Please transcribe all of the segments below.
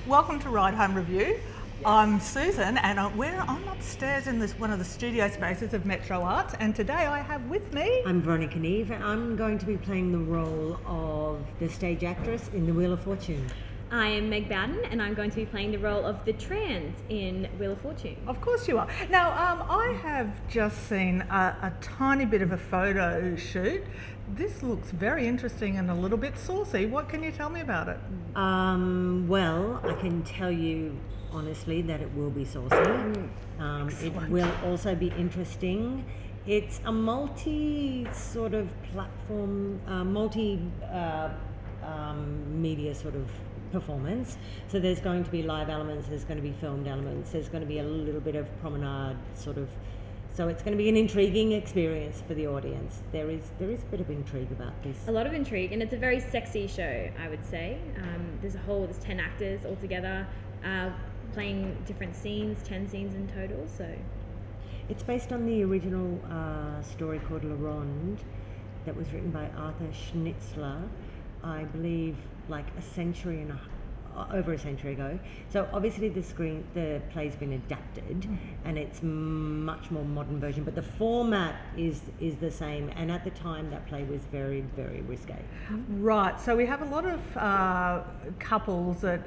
Welcome to Ride Home Review. I'm Susan and I'm upstairs in one of the studio spaces of Metro Arts, and today I have with me... I'm Veronica Neve and I'm going to be playing the role of the stage actress in The Wheel of Fortune. I am Meg Bowden and I'm going to be playing the role of the trans in Wheel of Fortune. Of course you are. Now, I have just seen a tiny bit of a photo shoot. This looks very interesting and a little bit saucy. What can you tell me about it? Well, I can tell you honestly that it will be saucy. It will also be interesting. It's a multi sort of platform, media sort of performance. So there's going to be live elements, there's going to be filmed elements, there's going to be a little bit of promenade sort of. So it's going to be an intriguing experience for the audience. There is a bit of intrigue about this. A lot of intrigue, and it's a very sexy show, I would say. There's 10 actors all together playing different scenes, 10 scenes in total. So it's based on the original story called La Ronde that was written by Arthur Schnitzler, I believe, like over a century ago. So obviously the play's been adapted and it's much more modern version, but the format is the same, and at the time that play was very, very risque. Right, so we have a lot of couples that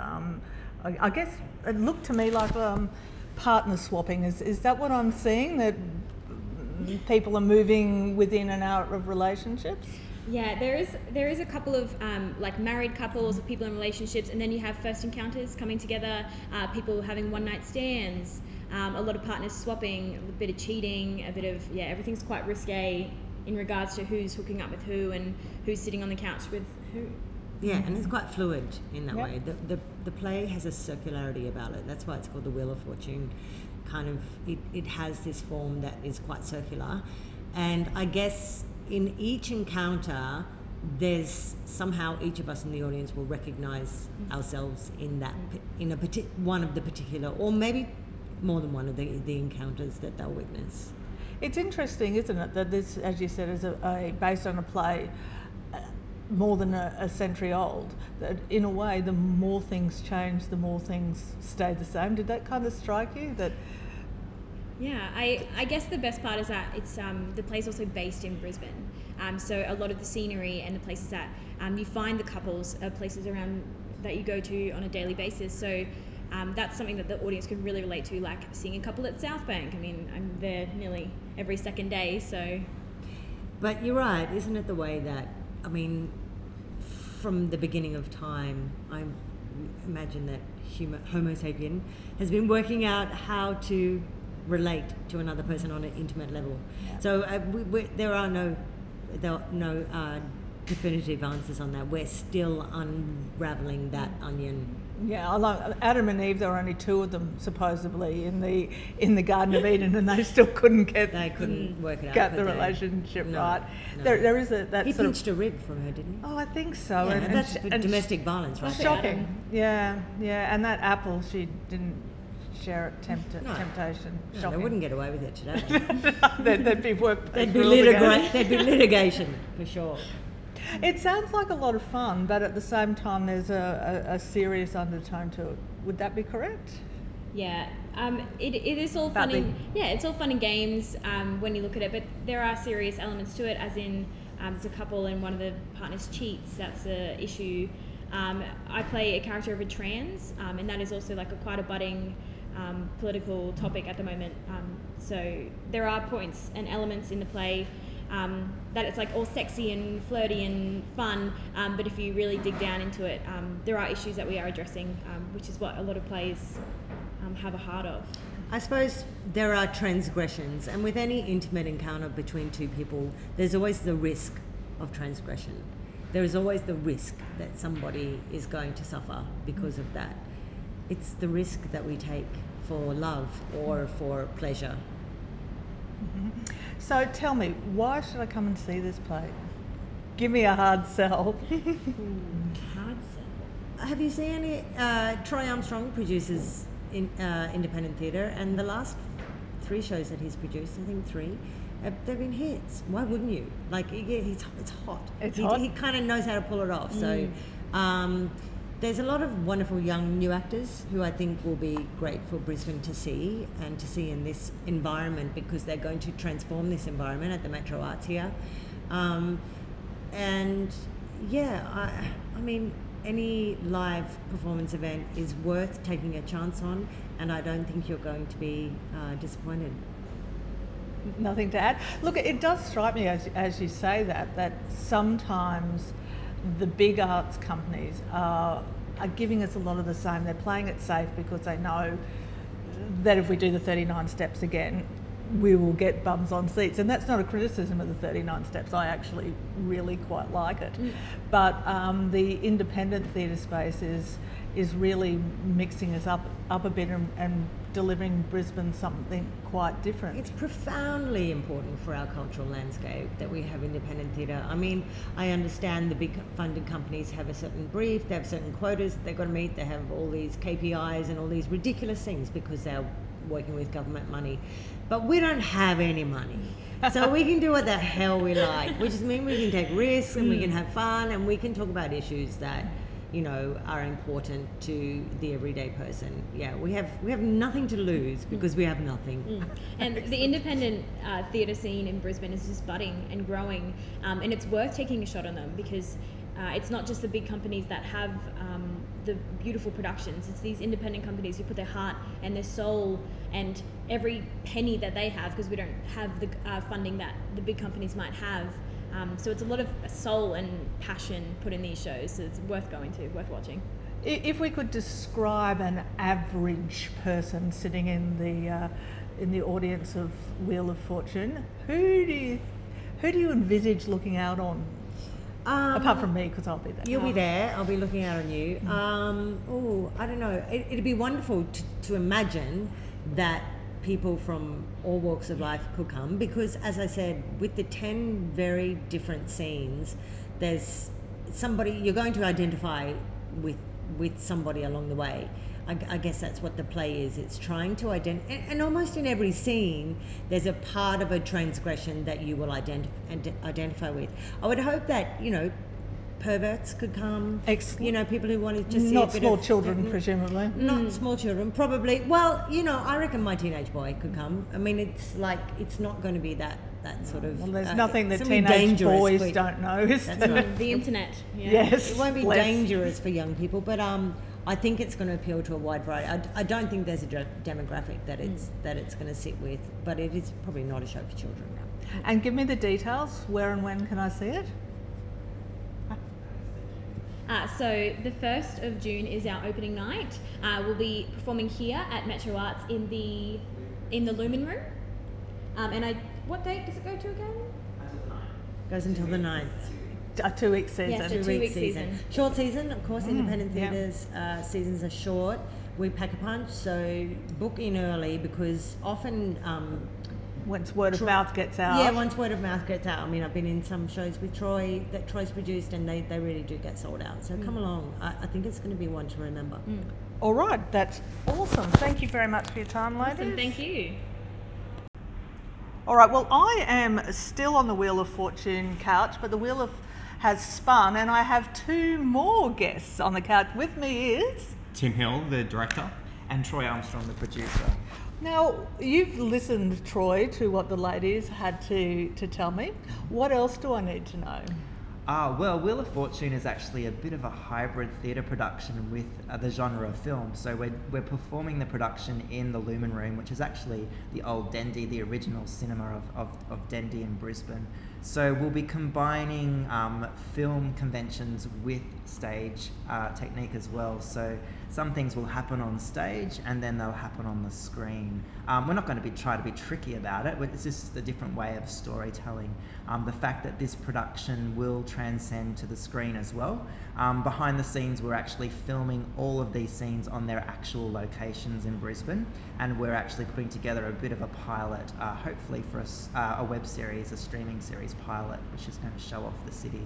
I guess it looked to me like partner swapping. Is that what I'm seeing, that people are moving within and out of relationships? Yeah, there is a couple of like married couples or people in relationships, and then you have first encounters coming together, people having one night stands, a lot of partners swapping, a bit of cheating, a bit of, everything's quite risque in regards to who's hooking up with who and who's sitting on the couch with who. Yeah, and it's quite fluid in that way. The play has a circularity about it. That's why it's called The Wheel of Fortune. Kind of, it has this form that is quite circular, and I guess in each encounter, there's somehow each of us in the audience will recognise ourselves in that, in one of the particular, or maybe more than one of the encounters that they'll witness. It's interesting, isn't it, that this, as you said, is based on a play more than a century old. That in a way, the more things change, the more things stay the same. Did that kind of strike you? That? Yeah, I guess the best part is that it's the play's also based in Brisbane, so a lot of the scenery and the places that you find the couples are places around that you go to on a daily basis. So that's something that the audience can really relate to, like seeing a couple at South Bank. I mean, I'm there nearly every second day, so. But you're right, isn't it the way that, I mean, from the beginning of time, I imagine that Homo sapien has been working out how to relate to another person on an intimate level. Yeah. So there are no definitive answers on that. We're still unraveling that onion. Yeah, Adam and Eve, there were only two of them supposedly in the Garden of Eden, and they still couldn't work it out. Get the relationship right. No. There is that he sort pinched a rib from her, didn't he? Oh, I think so. Yeah, and that's domestic violence, right? Shocking. Yeah. And that apple, she didn't share it. Temptation. No, they wouldn't get away with it today. There'd be work. There'd be litigation for sure. It sounds like a lot of fun, but at the same time, there's a serious undertone to it. Would that be correct? Yeah, it is all fun. It's all fun and games when you look at it, but there are serious elements to it. As in, there's a couple and one of the partners cheats. That's an issue. I play a character of a trans, and that is also like quite a budding political topic at the moment. So there are points and elements in the play that it's like all sexy and flirty and fun, but if you really dig down into it, there are issues that we are addressing, which is what a lot of plays have a heart of. I suppose there are transgressions, and with any intimate encounter between two people, there's always the risk of transgression. There is always the risk that somebody is going to suffer because of that. It's the risk that we take for love or for pleasure. Mm-hmm. So tell me, why should I come and see this play? Give me a hard sell. Hard sell. Have you seen any? Troy Armstrong produces independent theatre, and the last 3 shows that he's produced, I think 3, they've been hits. Why wouldn't you? Like, it's hot. It's hot. He kind of knows how to pull it off. So there's a lot of wonderful young new actors who I think will be great for Brisbane to see and to see in this environment, because they're going to transform this environment at the Metro Arts here. And yeah, I mean, any live performance event is worth taking a chance on, and I don't think you're going to be disappointed. Nothing to add. Look, it does strike me as you say that sometimes the big arts companies are giving us a lot of the same. They're playing it safe because they know that if we do the 39 steps again, we will get bums on seats. And that's not a criticism of the 39 steps. I actually really quite like it. But the independent theatre space is really mixing us up a bit and delivering Brisbane something quite different. It's profoundly important for our cultural landscape that we have independent theatre. I mean, I understand the big funded companies have a certain brief, they have certain quotas that they've got to meet, they have all these KPIs and all these ridiculous things because they're working with government money. But we don't have any money. So we can do what the hell we like, which just means we can take risks and we can have fun and we can talk about issues that, you know, are important to the everyday person. Yeah, we have nothing to lose because we have nothing. And the independent theatre scene in Brisbane is just budding and growing, and it's worth taking a shot on them because it's not just the big companies that have the beautiful productions. It's these independent companies who put their heart and their soul and every penny that they have, because we don't have the funding that the big companies might have. So it's a lot of soul and passion put in these shows, so it's worth going to, worth watching. If we could describe an average person sitting in the audience of Wheel of Fortune, who do you envisage looking out on? Apart from me, because I'll be there. You'll be there. I'll be looking out on you. I don't know. It'd be wonderful to imagine that people from all walks of life could come, because as I said, with the 10 very different scenes, there's somebody you're going to identify with somebody along the way. I guess that's what the play is. It's trying to identify, and almost in every scene there's a part of a transgression that you will identify with. I would hope that, you know, perverts could come. You know, people who want to just see not a bit small of children, presumably. Not small children, probably. Well, you know, I reckon my teenage boy could come. I mean, it's like, it's not going to be that sort of. Well, there's nothing that teenage boys don't know, is That's there? right. The internet. Yeah. Yes. It won't be dangerous for young people, but I think it's going to appeal to a wide variety. I don't think there's a demographic that it's going to sit with, but it is probably not a show for children. And give me the details. Where and when can I see it? So the 1st of June is our opening night. We'll be performing here at Metro Arts in the Lumen Room. What date does it go to again? Goes until the 9th. A 2-week season. Yes, a 2-week season. Short season, of course. Independent theatres seasons are short. We pack a punch, so book in early, because often once word of mouth gets out. Yeah, once word of mouth gets out. I mean, I've been in some shows with Troy that Troy's produced, and they really do get sold out. So come along. I think it's going to be one to remember. All right, that's awesome. Thank you very much for your time, ladies. Awesome, thank you. All right, well, I am still on the Wheel of Fortune couch, but the wheel has spun, and I have 2 more guests on the couch. With me is Tim Hill, the director, and Troy Armstrong, the producer. Now, you've listened, Troy, to what the ladies had to tell me. What else do I need to know? Well, Wheel of Fortune is actually a bit of a hybrid theatre production with the genre of film. So we're performing the production in the Lumen Room, which is actually the old Dendy, the original cinema of Dendy in Brisbane. So we'll be combining film conventions with stage technique as well. So some things will happen on stage and then they'll happen on the screen. We're not going to try to be tricky about it. It's just a different way of storytelling. The fact that this production will transcend to the screen as well. Behind the scenes, we're actually filming all of these scenes on their actual locations in Brisbane, and we're actually putting together a bit of a pilot, hopefully for a web series, a streaming series pilot, which is going to show off the city.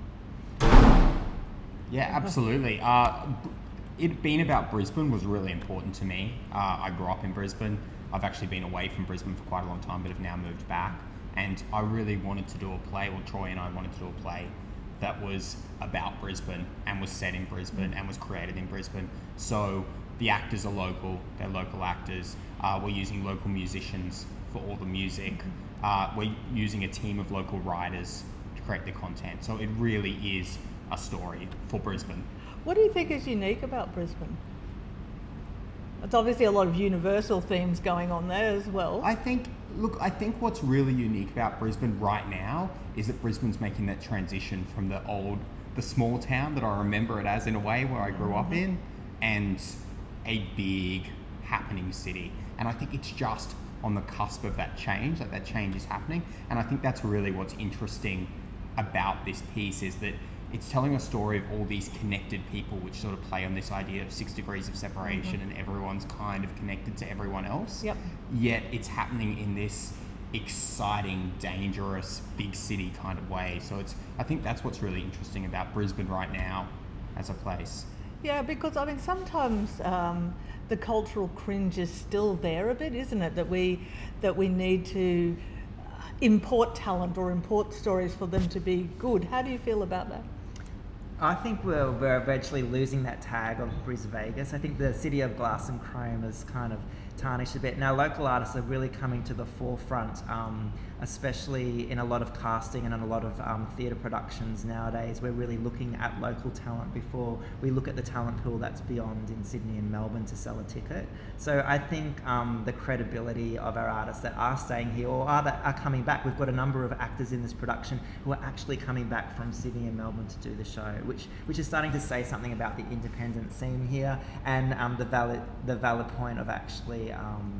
Yeah, absolutely. It being about Brisbane was really important to me. I grew up in Brisbane. I've actually been away from Brisbane for quite a long time, but have now moved back. And I really wanted to do a play, or Troy and I wanted to do a play that was about Brisbane and was set in Brisbane and was created in Brisbane. So the actors are local, they're local actors. We're using local musicians for all the music. We're using a team of local writers to create the content. So it really is a story for Brisbane. What do you think is unique about Brisbane? It's obviously a lot of universal themes going on there as well. I think what's really unique about Brisbane right now is that Brisbane's making that transition from the small town that I remember it as in a way where I grew up in, and a big happening city. And I think it's just on the cusp of that change, that change is happening. And I think that's really what's interesting about this piece, is that it's telling a story of all these connected people, which sort of play on this idea of 6 degrees of separation, and everyone's kind of connected to everyone else. Yep. Yet it's happening in this exciting, dangerous, big city kind of way. So I think that's what's really interesting about Brisbane right now as a place. Yeah, because I mean sometimes the cultural cringe is still there a bit, isn't it? That we need to import talent or import stories for them to be good. How do you feel about that? I think we're eventually losing that tag of Bris Vegas. I think the city of glass and chrome is kind of tarnished a bit. Now local artists are really coming to the forefront, especially in a lot of casting and in a lot of theatre productions nowadays. We're really looking at local talent before we look at the talent pool that's beyond in Sydney and Melbourne to sell a ticket. So I think the credibility of our artists that are staying here or that are coming back, we've got a number of actors in this production who are actually coming back from Sydney and Melbourne to do the show, which is starting to say something about the independent scene here, and the valid point of actually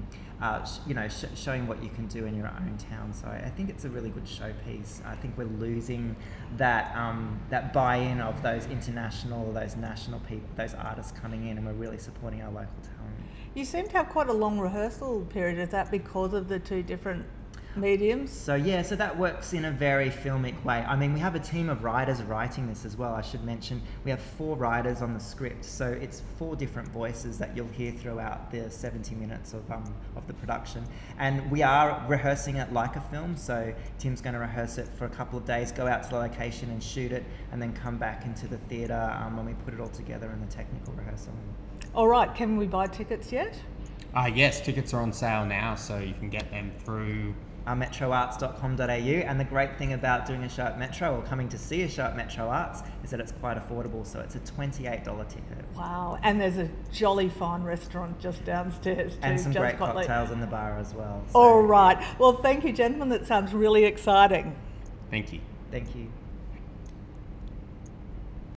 showing what you can do in your own town. So I think it's a really good showpiece. I think we're losing that buy-in of those international, those national people, those artists coming in, and we're really supporting our local talent. You seem to have quite a long rehearsal period. Is that because of the two different mediums? So that works in a very filmic way. I mean, we have a team of writers writing this as well. I should mention we have 4 writers on the script, so it's 4 different voices that you'll hear throughout the 70 minutes of the production. And we are rehearsing it like a film. So Tim's going to rehearse it for a couple of days, go out to the location and shoot it, and then come back into the theatre when we put it all together in the technical rehearsal. All right, can we buy tickets yet? Yes, tickets are on sale now, so you can get them through metroarts.com.au, and the great thing about doing a show at Metro or coming to see a show at Metro Arts is that it's quite affordable, so it's a $28 ticket. Wow, and there's a jolly fine restaurant just downstairs too. And some just great cocktails in the bar as well. All right, well thank you gentlemen, that sounds really exciting. Thank you. Thank you.